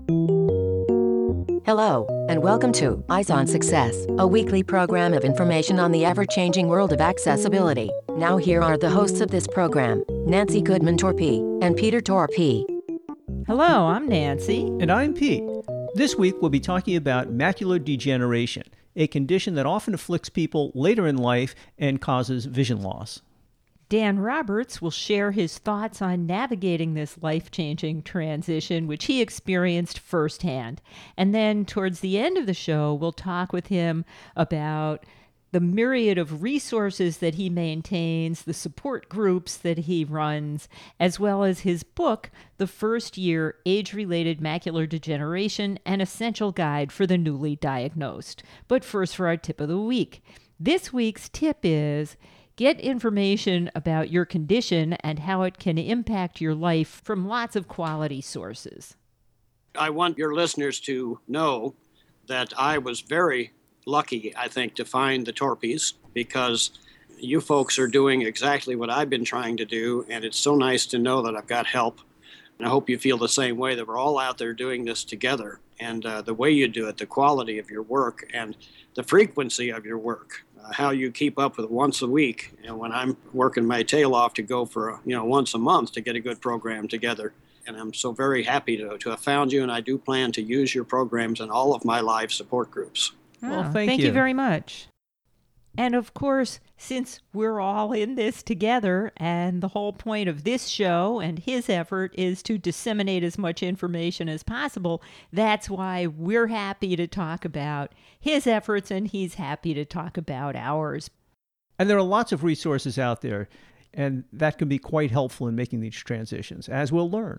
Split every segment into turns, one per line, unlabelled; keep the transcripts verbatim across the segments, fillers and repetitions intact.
Hello, and welcome to Eyes on Success, a weekly program of information on the ever-changing world of accessibility. Now here are the hosts of this program, Nancy Goodman-Torpey and Peter Torpey.
Hello, I'm Nancy.
And I'm Pete. This week we'll be talking about macular degeneration, a condition that often afflicts people later in life and causes vision loss.
Dan Roberts will share his thoughts on navigating this life-changing transition, which he experienced firsthand. And then towards the end of the show, we'll talk with him about the myriad of resources that he maintains, the support groups that he runs, as well as his book, The First Year Age-Related Macular Degeneration, an Essential Guide for the Newly Diagnosed. But first for our tip of the week. This week's tip is: get information about your condition and how it can impact your life from lots of quality sources.
I want your listeners to know that I was very lucky, I think, to find the Torpeys, because you folks are doing exactly what I've been trying to do, and it's so nice to know that I've got help. And I hope you feel the same way, that we're all out there doing this together. And uh, the way you do it, the quality of your work, and the frequency of your work, uh, how you keep up with it once a week. You know, when I'm working my tail off to go for, a, you know, once a month to get a good program together. And I'm so very happy to, to have found you, and I do plan to use your programs in all of my live support groups.
Oh,
Well, thank
thank you.
you.
very much. And of course, since we're all in this together, and the whole point of this show and his effort is to disseminate as much information as possible, that's why we're happy to talk about his efforts, and he's happy to talk about ours.
And there are lots of resources out there, and that can be quite helpful in making these transitions, as we'll learn.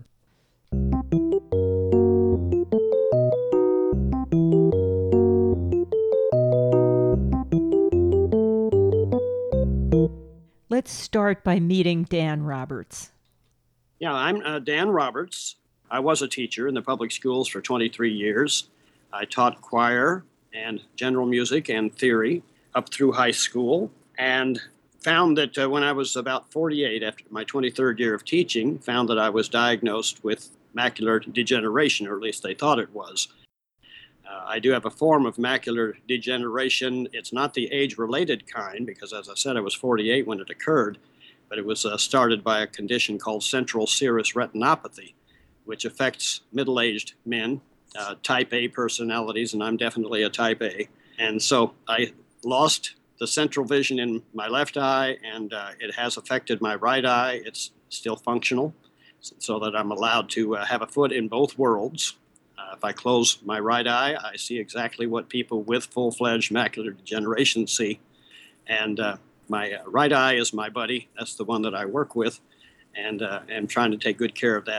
Let's start by meeting Dan Roberts.
Yeah, I'm uh, Dan Roberts. I was a teacher in the public schools for twenty-three years. I taught choir and general music and theory up through high school, and found that uh, when I was about forty-eight, after my twenty-third year of teaching, found that I was diagnosed with macular degeneration, or at least they thought it was. Uh, I do have a form of macular degeneration. It's not the age-related kind, because as I said, I was forty-eight when it occurred, but it was uh, started by a condition called central serous retinopathy, which affects middle-aged men, uh, type A personalities, and I'm definitely a type A. And so I lost the central vision in my left eye, and uh, it has affected my right eye. It's still functional, so that I'm allowed to uh, have a foot in both worlds. Uh, if I close my right eye, I see exactly what people with full-fledged macular degeneration see. And uh, my uh, right eye is my buddy. That's the one that I work with, and uh, am trying to take good care of that.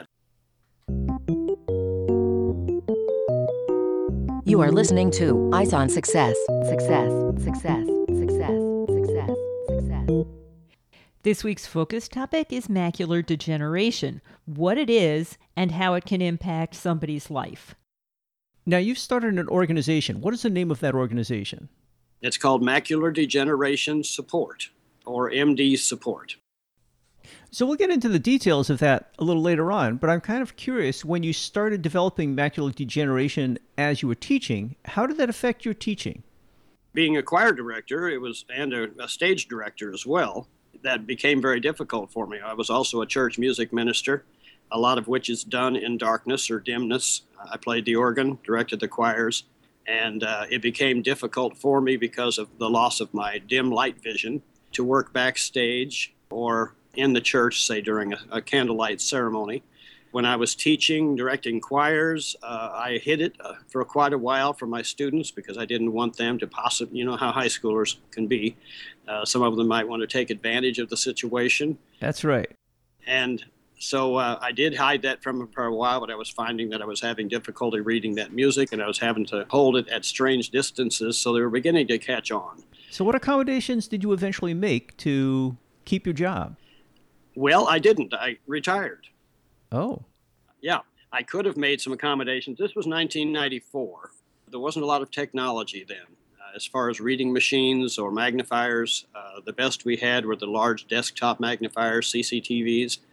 You are listening to Eyes on Success. Success, success, success, success, success.
This week's focus topic is macular degeneration, what it is, and how it can impact somebody's life.
Now, you've started an organization. What is the name of that organization?
It's called Macular Degeneration Support, or M D Support.
So we'll get into the details of that a little later on, but I'm kind of curious, when you started developing macular degeneration as you were teaching, how did that affect your teaching?
Being a choir director, it was, and a, a stage director as well, that became very difficult for me. I was also a church music minister, a lot of which is done in darkness or dimness. I played the organ, directed the choirs, and uh, it became difficult for me because of the loss of my dim light vision to work backstage or in the church, say during a, a candlelight ceremony. When I was teaching, directing choirs, uh, I hid it uh, for quite a while from my students because I didn't want them to possibly, you know how high schoolers can be. Uh, some of them might want to take advantage of the situation.
That's right.
And so uh, I did hide that from them for a while, but I was finding that I was having difficulty reading that music, and I was having to hold it at strange distances, so they were beginning to catch on.
So what accommodations did you eventually make to keep your job?
Well, I didn't. I retired.
Oh.
Yeah, I could have made some accommodations. This was nineteen ninety-four. There wasn't a lot of technology then. Uh, as far as reading machines or magnifiers, uh, the best we had were the large desktop magnifiers, C C T Vs.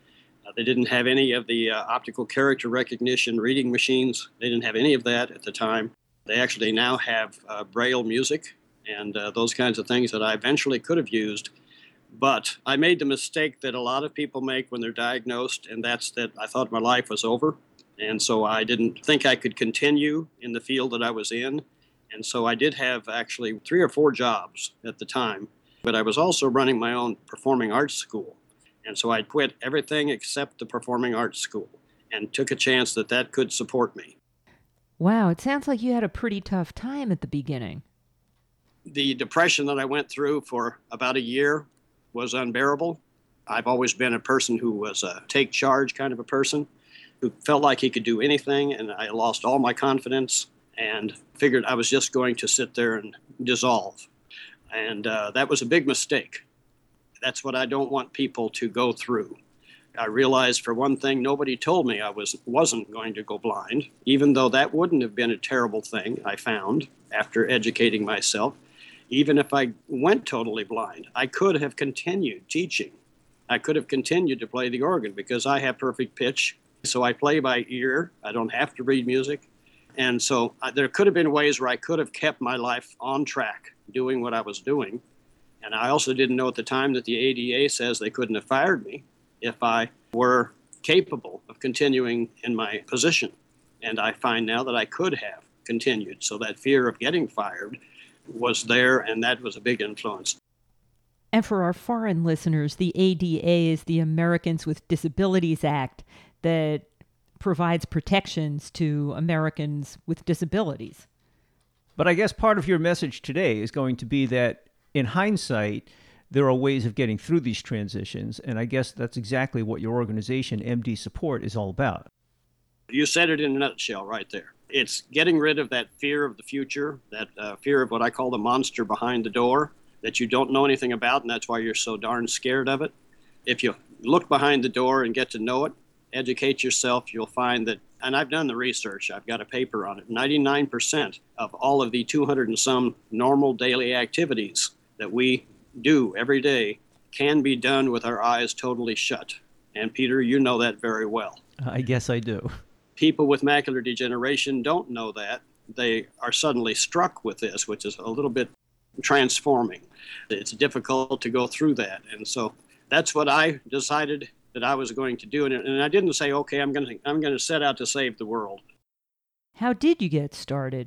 Uh, they didn't have any of the uh, optical character recognition reading machines. They didn't have any of that at the time. They actually now have uh, Braille music and uh, those kinds of things that I eventually could have used. But I made the mistake that a lot of people make when they're diagnosed, and that's that I thought my life was over. And so I didn't think I could continue in the field that I was in. And so I did have actually three or four jobs at the time. But I was also running my own performing arts school. And so I quit everything except the performing arts school and took a chance that that could support me.
Wow, it sounds like you had a pretty tough time at the beginning.
The depression that I went through for about a year was unbearable. I've always been a person who was a take charge kind of a person, who felt like he could do anything, and I lost all my confidence and figured I was just going to sit there and dissolve. And uh, that was a big mistake. That's what I don't want people to go through. I realized, for one thing, nobody told me I was, wasn't going to go blind, even though that wouldn't have been a terrible thing, I found, after educating myself. Even if I went totally blind, I could have continued teaching. I could have continued to play the organ because I have perfect pitch. So I play by ear. I don't have to read music. And so uh, there could have been ways where I could have kept my life on track doing what I was doing. And I also didn't know at the time that the A D A says they couldn't have fired me if I were capable of continuing in my position. And I find now that I could have continued. So that fear of getting fired was there, and that was a big influence.
And for our foreign listeners, the A D A is the Americans with Disabilities Act that provides protections to Americans with disabilities.
But I guess part of your message today is going to be that in hindsight, there are ways of getting through these transitions, and I guess that's exactly what your organization, M D Support, is all about.
You said it in a nutshell right there. It's getting rid of that fear of the future, that uh, fear of what I call the monster behind the door, that you don't know anything about, and that's why you're so darn scared of it. If you look behind the door and get to know it, educate yourself, you'll find that, and I've done the research, I've got a paper on it, ninety-nine percent of all of the two hundred and some normal daily activities that we do every day can be done with our eyes totally shut. And Peter, you know that very well.
I guess I do.
People with macular degeneration don't know that. They are suddenly struck with this, which is a little bit transforming. It's difficult to go through that. And so that's what I decided that I was going to do. And I didn't say, okay, I'm going to I'm going to set out to save the world.
How did you get started?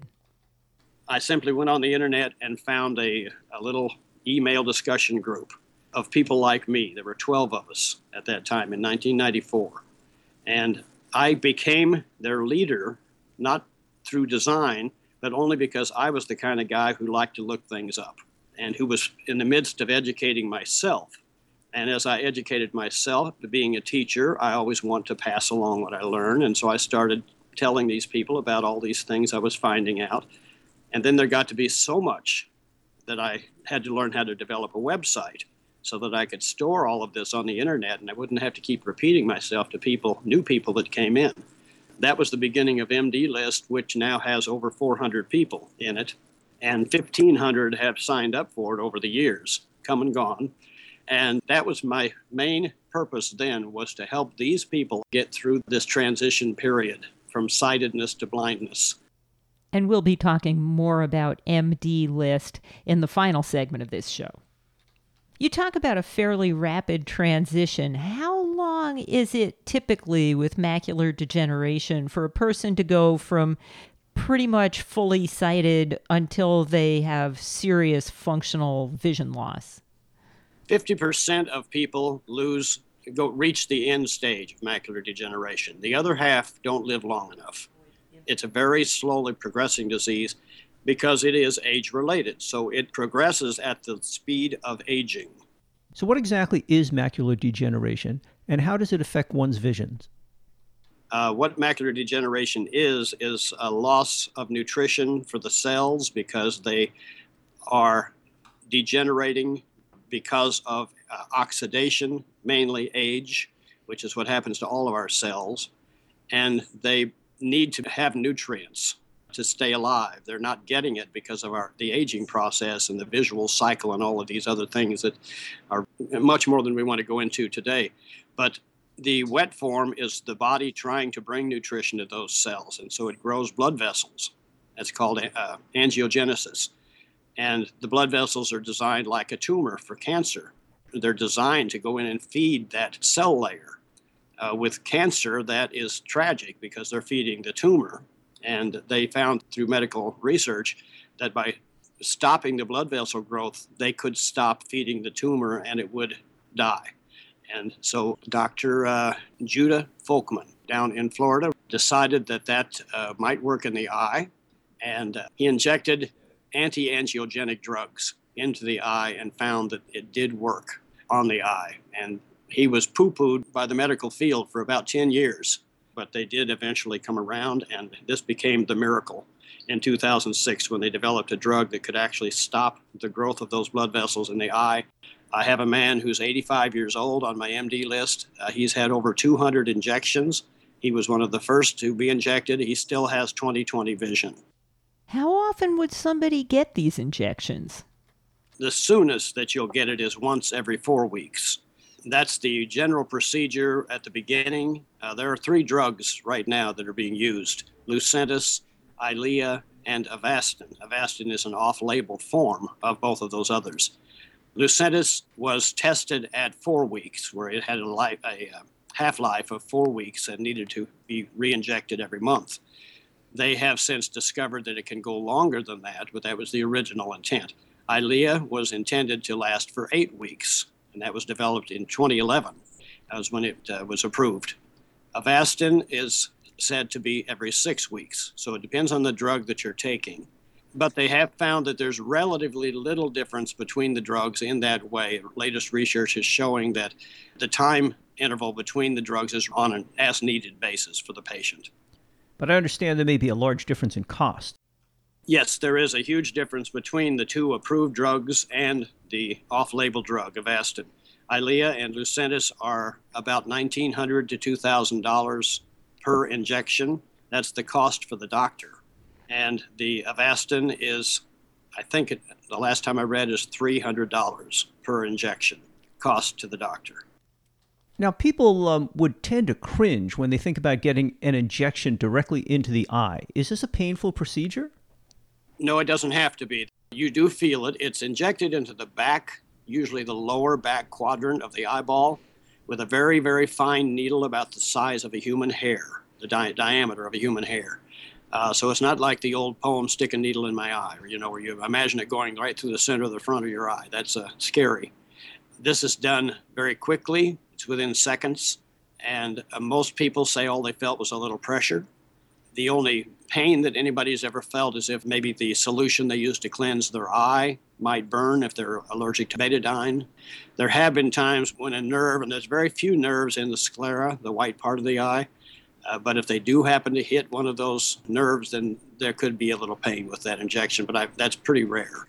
I simply went on the internet and found a, a little email discussion group of people like me. There were twelve of us at that time in nineteen ninety-four. And I became their leader, not through design, but only because I was the kind of guy who liked to look things up and who was in the midst of educating myself. And as I educated myself, being a teacher, I always want to pass along what I learn. And so I started telling these people about all these things I was finding out. And then there got to be so much that I had to learn how to develop a website so that I could store all of this on the internet and I wouldn't have to keep repeating myself to people, new people that came in. That was the beginning of M D List, which now has over four hundred people in it, and fifteen hundred have signed up for it over the years, come and gone. And that was my main purpose then, was to help these people get through this transition period from sightedness to blindness.
And we'll be talking more about M D List in the final segment of this show. You talk about a fairly rapid transition. How long is it typically with macular degeneration for a person to go from pretty much fully sighted until they have serious functional vision loss?
fifty percent of people lose, go reach the end stage of macular degeneration. The other half don't live long enough. It's a very slowly progressing disease because it is age-related. So it progresses at the speed of aging.
So what exactly is macular degeneration, and how does it affect one's vision?
Uh, what macular degeneration is, is a loss of nutrition for the cells because they are degenerating because of uh, oxidation, mainly age, which is what happens to all of our cells. And they need to have nutrients to stay alive. They're not getting it because of our the aging process and the visual cycle and all of these other things that are much more than we want to go into today. But The wet form is the body trying to bring nutrition to those cells, and so it grows blood vessels. That's called uh, angiogenesis. And the blood vessels are designed like a tumor for cancer. They're designed to go in and feed that cell layer. Uh, with cancer, that is tragic because they're feeding the tumor. And they found through medical research that by stopping the blood vessel growth, they could stop feeding the tumor and it would die. And so Doctor Uh, Judah Folkman down in Florida decided that that uh, might work in the eye. And uh, he injected anti-angiogenic drugs into the eye and found that it did work on the eye. And he was poo-pooed by the medical field for about ten years, but they did eventually come around, and this became the miracle in two thousand six when they developed a drug that could actually stop the growth of those blood vessels in the eye. I have a man who's eighty-five years old on my M D list. Uh, he's had over two hundred injections. He was one of the first to be injected. He still has twenty twenty vision.
How often would somebody get these injections?
The soonest that you'll get it is once every four weeks. That's the general procedure at the beginning. Uh, there are three drugs right now that are being used: Lucentis, Eylea, and Avastin. Avastin is an off-label form of both of those others. Lucentis was tested at four weeks, where it had a, life, a uh, half-life of four weeks and needed to be re-injected every month. They have since discovered that it can go longer than that, but that was the original intent. Eylea was intended to last for eight weeks, and that was developed in twenty eleven. That was when it uh, was approved. Avastin is said to be every six weeks, so it depends on the drug that you're taking. But they have found that there's relatively little difference between the drugs in that way. Latest research is showing that the time interval between the drugs is on an as-needed basis for the patient.
But I understand there may be a large difference in cost.
Yes, there is a huge difference between the two approved drugs and the off-label drug, Avastin. Eylea and Lucentis are about nineteen hundred dollars to two thousand dollars per injection. That's the cost for the doctor. And the Avastin is, I think it, the last time I read, is three hundred dollars per injection, cost to the doctor.
Now, people um, would tend to cringe when they think about getting an injection directly into the eye. Is this a painful procedure?
No, it doesn't have to be. You do feel it. It's injected into the back, usually the lower back quadrant of the eyeball, with a very, very fine needle about the size of a human hair, the di- diameter of a human hair. Uh, so it's not like the old poem, "Stick a Needle in My Eye," or, you know, where you imagine it going right through the center of the front of your eye. That's uh, scary. This is done very quickly. It's within seconds. And uh, most people say all they felt was a little pressure. The only pain that anybody's ever felt is if maybe the solution they use to cleanse their eye might burn if they're allergic to betadine. There have been times when a nerve, and there's very few nerves in the sclera, the white part of the eye, uh, but if they do happen to hit one of those nerves, then there could be a little pain with that injection, but I, that's pretty rare.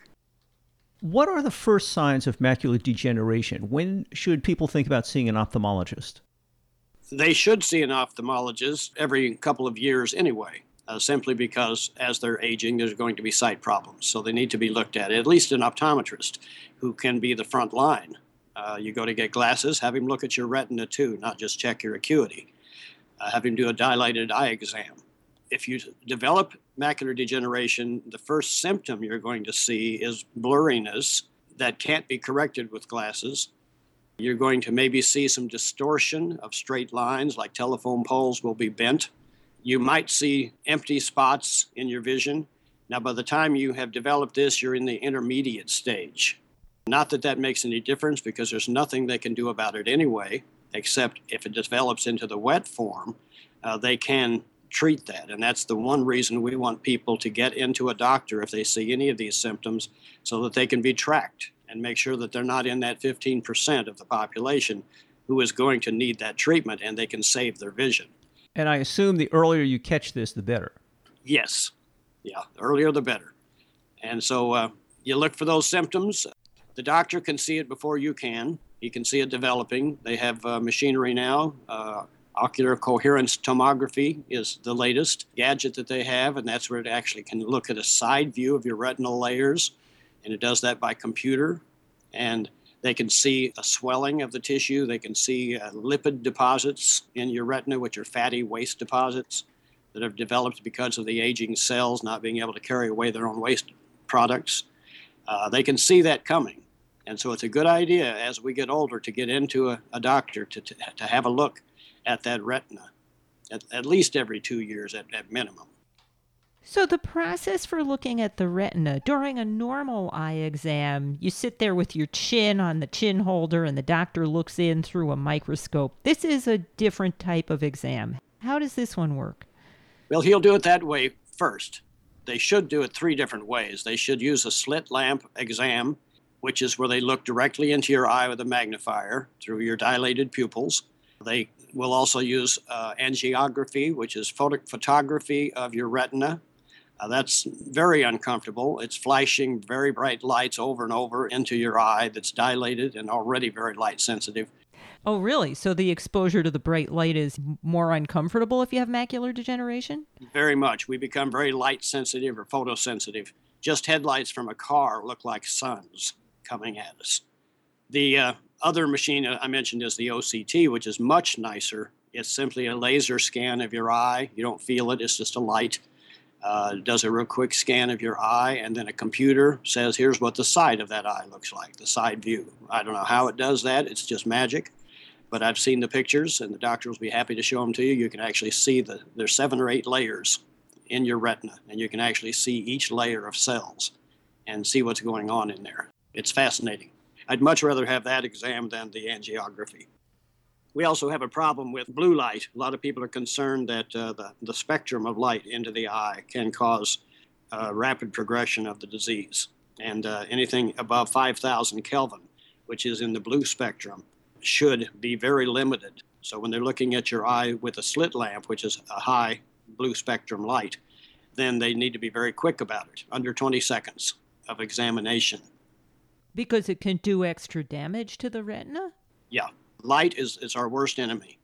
What are the first signs of macular degeneration? When should people think about seeing an ophthalmologist?
They should see an ophthalmologist every couple of years anyway, uh, simply because as they're aging, there's going to be sight problems. So they need to be looked at, at least an optometrist who can be the front line. Uh, you go to get glasses, have him look at your retina too, not just check your acuity. Uh, have him do a dilated eye exam. If you develop macular degeneration, the first symptom you're going to see is blurriness that can't be corrected with glasses. You're going to maybe see some distortion of straight lines, like telephone poles will be bent. You might see empty spots in your vision. Now, by the time you have developed this, you're in the intermediate stage. Not that that makes any difference, because there's nothing they can do about it anyway, except if it develops into the wet form, uh, they can treat that. And that's the one reason we want people to get into a doctor if they see any of these symptoms, so that they can be tracked and make sure that they're not in that fifteen percent of the population who is going to need that treatment, and they can save their vision.
And I assume the earlier you catch this, the better.
Yes. Yeah, the earlier the better. And so uh, you look for those symptoms. The doctor can see it before you can. He can see it developing. They have uh, machinery now. Uh, Ocular coherence tomography is the latest gadget that they have, and that's where it actually can look at a side view of your retinal layers, and it does that by computer. And They can see a swelling of the tissue. They can see uh, lipid deposits in your retina, which are fatty waste deposits that have developed because of the aging cells not being able to carry away their own waste products. Uh, they can see that coming. And so it's a good idea as we get older to get into a, a doctor to, to, to have a look at that retina, at, at least every two years at, at minimum.
So the process for looking at the retina during a normal eye exam, you sit there with your chin on the chin holder and the doctor looks in through a microscope. This is a different type of exam. How does this one work?
Well, he'll do it that way first. They should do it three different ways. They should use a slit lamp exam, which is where they look directly into your eye with a magnifier through your dilated pupils. They will also use uh, angiography, which is photo- photography of your retina. Uh, that's very uncomfortable. It's flashing very bright lights over and over into your eye that's dilated and already very light sensitive.
Oh, really? So the exposure to the bright light is more uncomfortable if you have macular degeneration?
Very much. We become very light sensitive or photosensitive. Just headlights from a car look like suns coming at us. The uh, other machine I mentioned is the O C T, which is much nicer. It's simply a laser scan of your eye. You don't feel it. It's just a light. Uh, does a real quick scan of your eye, and then a computer says, here's what the side of that eye looks like, the side view. I don't know how it does that. It's just magic. But I've seen the pictures, and the doctor will be happy to show them to you. You can actually see the there's seven or eight layers in your retina, and you can actually see each layer of cells and see what's going on in there. It's fascinating. I'd much rather have that exam than the angiography. We also have a problem with blue light. A lot of people are concerned that uh, the, the spectrum of light into the eye can cause uh, rapid progression of the disease. And uh, anything above five thousand Kelvin, which is in the blue spectrum, should be very limited. So when they're looking at your eye with a slit lamp, which is a high blue spectrum light, then they need to be very quick about it, under twenty seconds of examination.
Because it can do extra damage to the retina?
Yeah. Light is, is our worst enemy.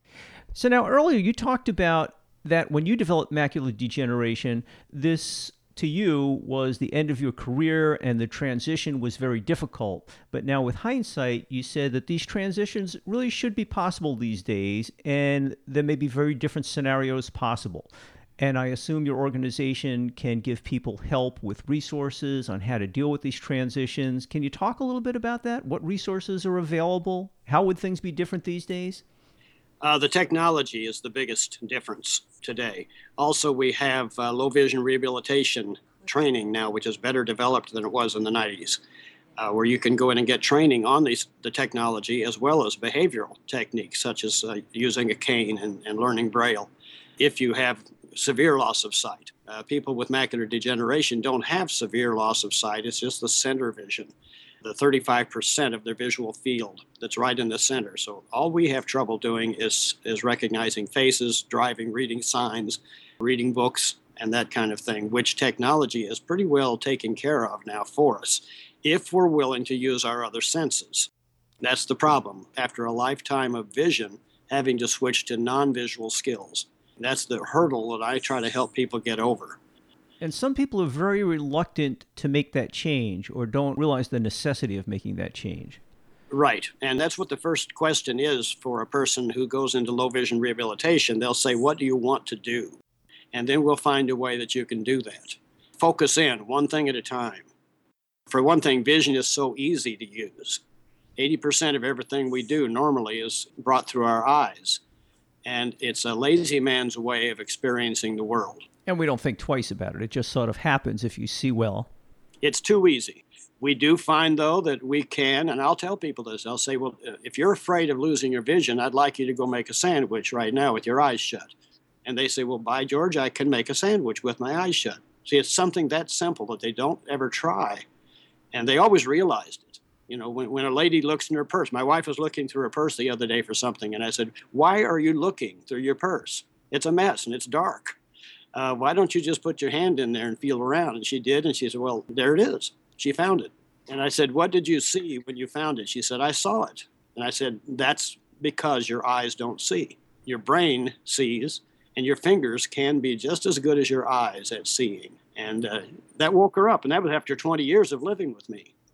So now earlier you talked about that when you developed macular degeneration, this to you was the end of your career and the transition was very difficult. But now with hindsight, you said that these transitions really should be possible these days and there may be very different scenarios possible. And I assume your organization can give people help with resources on how to deal with these transitions. Can you talk a little bit about that? What resources are available? How would things be different these days?
Uh, the technology is the biggest difference today. Also, we have uh, low vision rehabilitation training now, which is better developed than it was in the nineties, uh, where you can go in and get training on these, the technology as well as behavioral techniques, such as uh, using a cane and, and learning Braille. If you have severe loss of sight. Uh, people with macular degeneration don't have severe loss of sight. It's just the center vision, the thirty-five percent of their visual field that's right in the center. So all we have trouble doing is, is recognizing faces, driving, reading signs, reading books, and that kind of thing, which technology is pretty well taken care of now for us if we're willing to use our other senses. That's the problem. After a lifetime of vision, having to switch to non-visual skills. That's the hurdle that I try to help people get over.
And some people are very reluctant to make that change or don't realize the necessity of making that change.
Right. And that's what the first question is for a person who goes into low vision rehabilitation. They'll say, what do you want to do? And then we'll find a way that you can do that. Focus in, one thing at a time. For one thing, vision is so easy to use. eighty percent of everything we do normally is brought through our eyes. And it's a lazy man's way of experiencing the world.
And we don't think twice about it. It just sort of happens if you see well.
It's too easy. We do find, though, that we can, and I'll tell people this. I'll say, well, if you're afraid of losing your vision, I'd like you to go make a sandwich right now with your eyes shut. And they say, well, by George, I can make a sandwich with my eyes shut. See, it's something that simple that they don't ever try. And they always realized it. You know, when, when a lady looks in her purse, my wife was looking through her purse the other day for something, and I said, why are you looking through your purse? It's a mess and it's dark. Uh, why don't you just put your hand in there and feel around? And she did, and she said, well, there it is. She found it. And I said, what did you see when you found it? She said, I saw it. And I said, that's because your eyes don't see. Your brain sees, and your fingers can be just as good as your eyes at seeing. And uh, that woke her up, and that was after twenty years of living with me.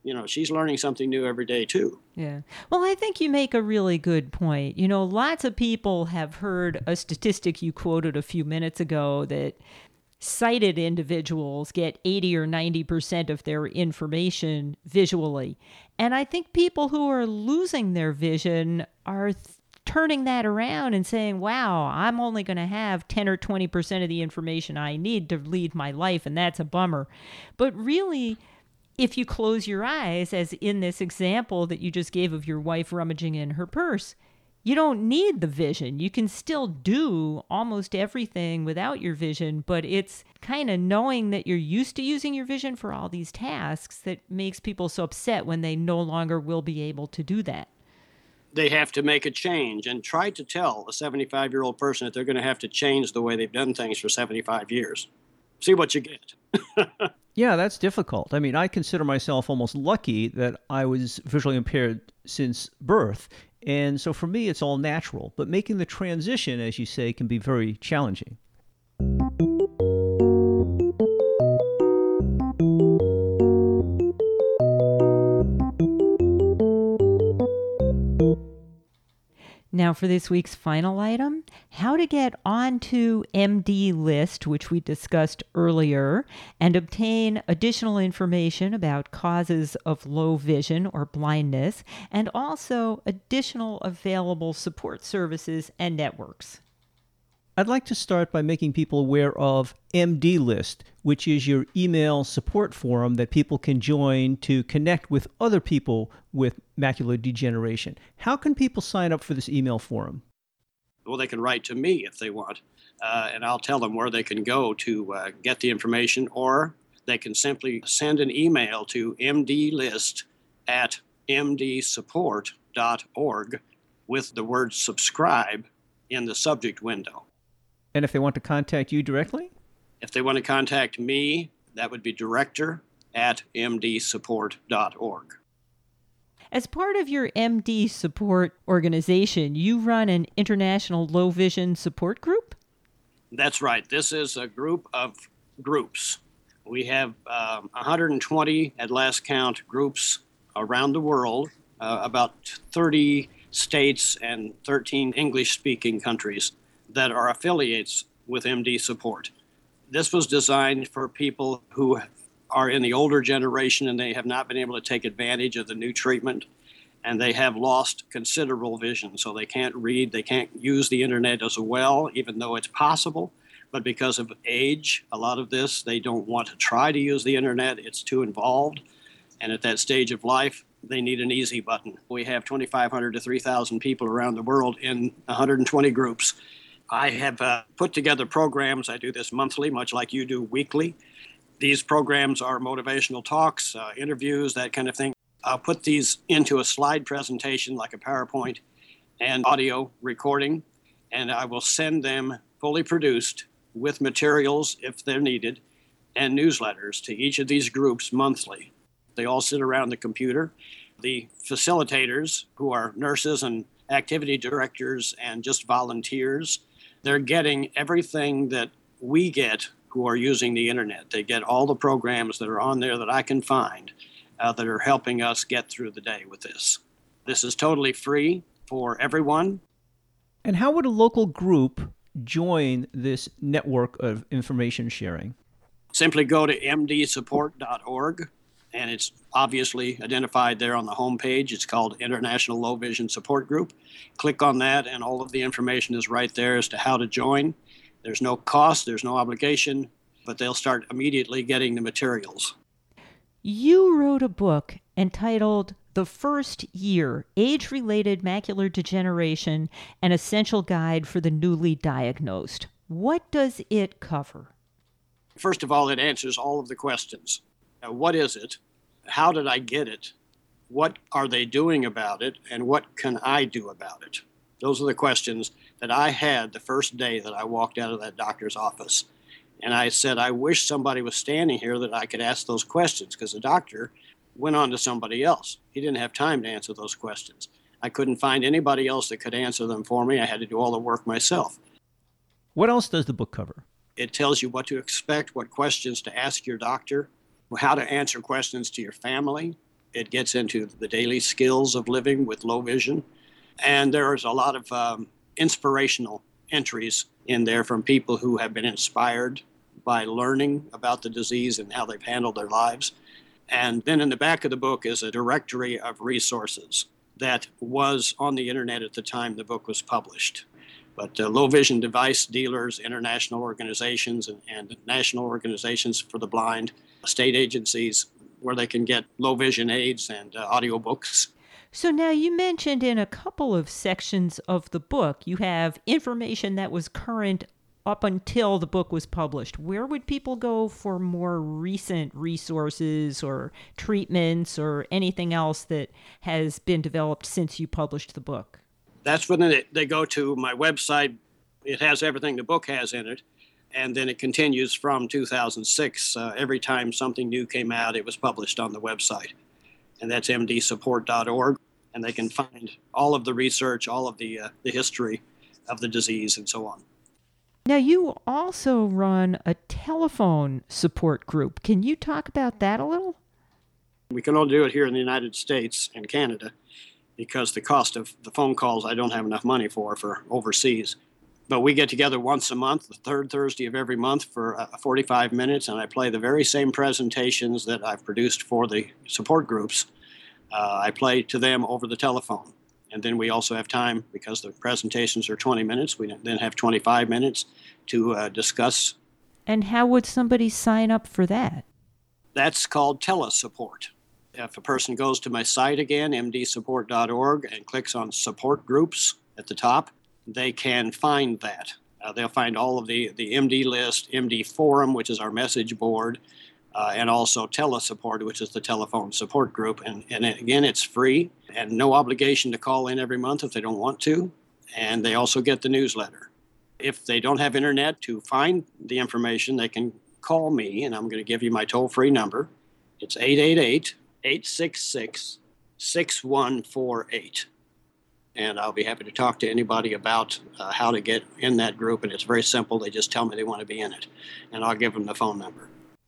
you know, she's learning something new every day too.
Yeah. Well, I think you make a really good point. You know, lots of people have heard a statistic you quoted a few minutes ago that sighted individuals get eighty or ninety percent of their information visually. And I think people who are losing their vision are th- turning that around and saying, wow, I'm only going to have ten or twenty percent of the information I need to lead my life, and that's a bummer. But really, if you close your eyes, as in this example that you just gave of your wife rummaging in her purse, you don't need the vision. You can still do almost everything without your vision, but it's kind of knowing that you're used to using your vision for all these tasks that makes people so upset when they no longer will be able to do that.
They have to make a change, and try to tell a seventy-five-year-old person that they're going to have to change the way they've done things for seventy-five years. See what you get.
Yeah, that's difficult. I mean, I consider myself almost lucky that I was visually impaired since birth. And so for me, it's all natural. But making the transition, as you say, can be very challenging.
Now for this week's final item, how to get onto M D List, which we discussed earlier, and obtain additional information about causes of low vision or blindness, and also additional available support services and networks.
I'd like to start by making people aware of M D List, which is your email support forum that people can join to connect with other people with macular degeneration. How can people sign up for this email forum?
Well, they can write to me if they want, uh, and I'll tell them where they can go to uh, get the information, or they can simply send an email to mdlist at mdsupport dot org with the word subscribe in the subject window.
And if they want to contact you directly?
If they want to contact me, that would be director at mdsupport dot org.
As part of your M D support organization, you run an international low vision support group?
That's right. This is a group of groups. We have um, one hundred twenty, at last count, groups around the world, uh, about thirty states and thirteen English-speaking countries that are affiliates with M D Support. This was designed for people who are in the older generation and they have not been able to take advantage of the new treatment, and they have lost considerable vision. So they can't read, they can't use the internet as well, even though it's possible. But because of age, a lot of this, they don't want to try to use the internet. It's too involved. And at that stage of life, they need an easy button. We have twenty-five hundred to three thousand people around the world in one hundred twenty groups. I have uh, put together programs. I do this monthly, much like you do weekly. These programs are motivational talks, uh, interviews, that kind of thing. I'll put these into a slide presentation like a PowerPoint and audio recording, and I will send them fully produced with materials if they're needed and newsletters to each of these groups monthly. They all sit around the computer. The facilitators, who are nurses and activity directors and just volunteers, they're getting everything that we get who are using the internet. They get all the programs that are on there that I can find uh, that are helping us get through the day with this. This is totally free for everyone.
And how would a local group join this network of information sharing?
Simply go to m d support dot org, and it's obviously identified there on the homepage. It's called International Low Vision Support Group. Click on that, and all of the information is right there as to how to join. There's no cost, there's no obligation, but they'll start immediately getting the materials.
You wrote a book entitled The First Year, Age-Related Macular Degeneration, An Essential Guide for the Newly Diagnosed. What does it cover?
First of all, it answers all of the questions. Uh, what is it? How did I get it? What are they doing about it? And what can I do about it? Those are the questions that I had the first day that I walked out of that doctor's office. And I said, I wish somebody was standing here that I could ask those questions, because the doctor went on to somebody else. He didn't have time to answer those questions. I couldn't find anybody else that could answer them for me. I had to do all the work myself.
What else does the book cover?
It tells you what to expect, what questions to ask your doctor, how to answer questions to your family, It gets into the daily skills of living with low vision. And there's a lot of um, inspirational entries in there from people who have been inspired by learning about the disease and how they've handled their lives. And then in the back of the book is a directory of resources that was on the internet at the time the book was published. But uh, low vision device dealers, international organizations, and, and national organizations for the blind, state agencies where they can get low vision aids and uh, audiobooks.
So now you mentioned in a couple of sections of the book, you have information that was current up until the book was published. Where would people go for more recent resources or treatments or anything else that has been developed since you published the book?
That's when they, they go to my website. It has everything the book has in it. And then it continues from two thousand six. Uh, every time something new came out, it was published on the website. And that's m d support dot org. And they can find all of the research, all of the, uh, the history of the disease, and so on.
Now, you also run a telephone support group. Can you talk about that a little?
We can only do it here in the United States and Canada because the cost of the phone calls I don't have enough money for for overseas. But we get together once a month, the third Thursday of every month, for uh, forty-five minutes, and I play the very same presentations that I've produced for the support groups. Uh, I play to them over the telephone. And then we also have time, because the presentations are twenty minutes, we then have twenty-five minutes to uh, discuss.
And how would somebody sign up for that?
That's called telesupport. If a person goes to my site again, m d support dot org, and clicks on support groups at the top, they can find that. Uh, they'll find all of the, the M D list, M D forum, which is our message board, uh, and also telesupport, which is the telephone support group. And, and again, it's free and no obligation to call in every month if they don't want to. And they also get the newsletter. If they don't have internet to find the information, they can call me, and I'm going to give you my toll-free number. It's eight eight eight, eight six six, six one four eight. And I'll be happy to talk to anybody about uh, how to get in that group. And it's very simple. They just tell me they want to be in it, and I'll give them the phone number.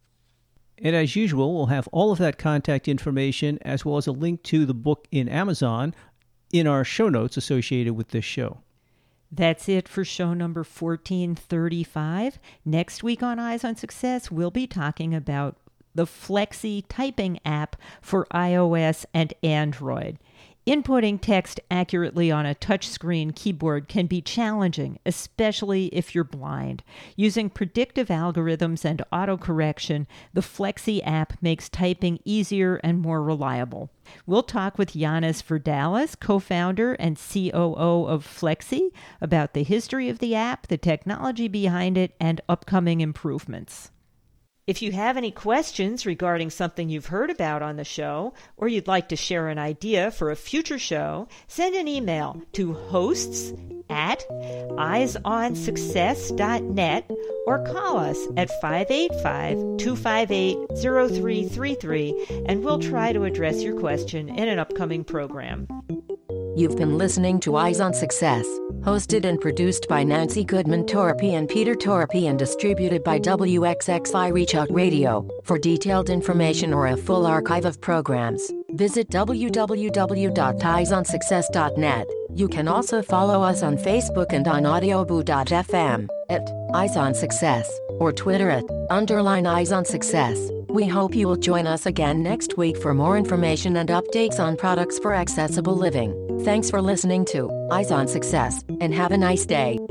And as usual, we'll have all of that contact information as well as a link to the book in Amazon in our show notes associated with this show.
That's it for show number fourteen thirty-five. Next week on Eyes on Success, we'll be talking about the Flexi typing app for iOS and Android. Inputting text accurately on a touchscreen keyboard can be challenging, especially if you're blind. Using predictive algorithms and autocorrection, the Flexi app makes typing easier and more reliable. We'll talk with Yanis Verdalis, co-founder and C O O of Flexi, about the history of the app, the technology behind it, and upcoming improvements. If you have any questions regarding something you've heard about on the show, or you'd like to share an idea for a future show, send an email to hosts at eyes on success dot net or call us at five eight five, two five eight, zero three three three, and we'll try to address your question in an upcoming program.
You've been listening to Eyes on Success, hosted and produced by Nancy Goodman Torpy and Peter Torpy and distributed by W X X I Reach Out Radio. For detailed information or a full archive of programs, visit w w w dot eyes on success dot net. You can also follow us on Facebook and on audioboo dot f m at Eyes on Success, or Twitter at underline Eyes on Success. We hope you will join us again next week for more information and updates on products for accessible living. Thanks for listening to Eyes on Success, and have a nice day.